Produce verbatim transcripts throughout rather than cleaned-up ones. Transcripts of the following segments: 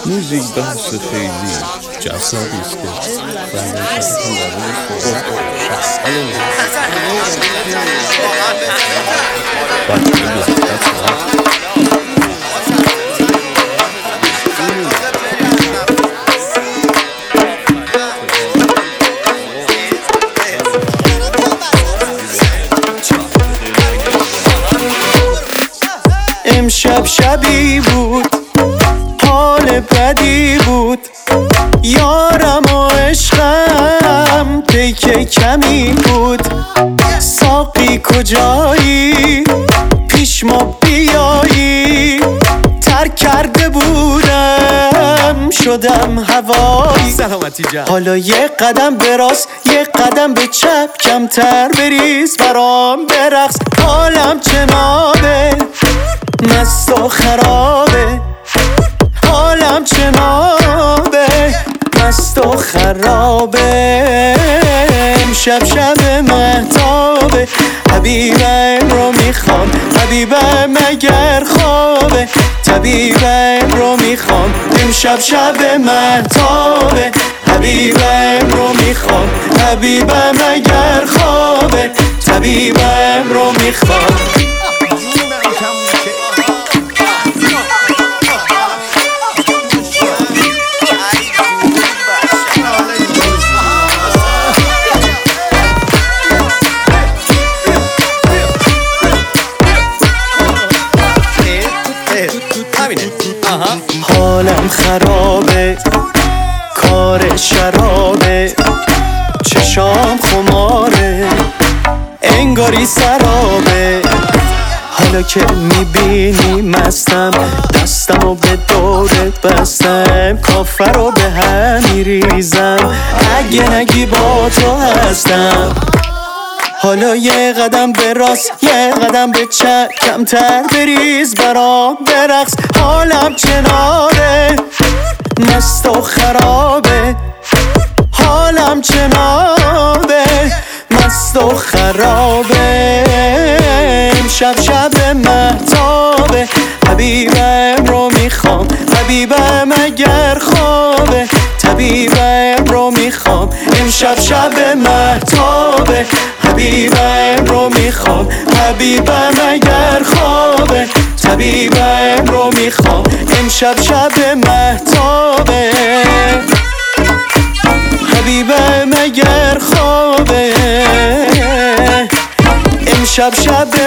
موزیک بحث خیلی جذابی است که امشب شبی بود، حال بدی بود، یارم و عشقم پیک کمی بود. ساقی کجایی؟ پیش ما بیایی. ترک کرده بودم شدم هوایی. سلامتی جان. حالا یه قدم به راست یه قدم به چپ، کمتر بریز برام برقص. حالم چنابه مست و خرابه، حالم چنابه مست و خرابه. امشب شب مهتابه، حبیبم رو میخوام، حبیبم اگر خوابه، طبیبم رو میخوام. امشب شب مهتابه، حبیبم رو میخوام، حبیبم اگر خوابه، طبیبم رو میخوام. حالم خرابه، کار شرابه، چشام خماره، انگاری سرابه. حالا که میبینی مستم، دستمو به دورت بستم، کافر رو به هم میریزم، اگه نگی با تو هستم. حالا یه قدم به راست یه قدم به چپ، کمتر بریز برام برقص. حالم چناره مست و خرابه، حالم چنابه مست و خرابه. امشب شب مهتابه، حبیبم رو میخوام، حبیبم اگر خوابه، طبیبم رو میخوام. امشب شب مهتابه، حبیبم رو میخوام، حبیبم اگر خوابه، طبیبم رو میخوام. امشب شب مهتابه، حبیبم اگر خوابه، امشب شب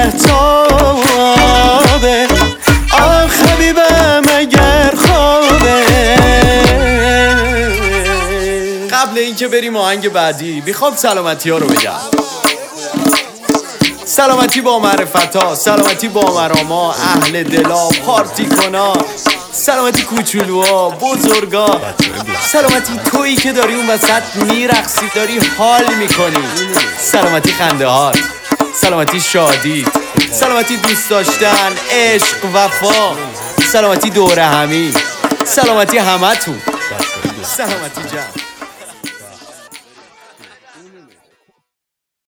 مهتابه، آخ حبیبم اگر خوابه. قبل اینکه بریم آهنگ بعدی میخوام سلامتی ها رو بگم. سلامتی با معرفت ها، سلامتی با مراما، اهل دلا، پارتی کنا، سلامتی کوچولوها، بزرگا، سلامتی تویی که داری اون وسط میرقصی، داری حال میکنی، سلامتی خنده هات، سلامتی شادی، سلامتی دوست داشتن، عشق، وفا، سلامتی دوره همی، سلامتی همه تون. سلامتی جان.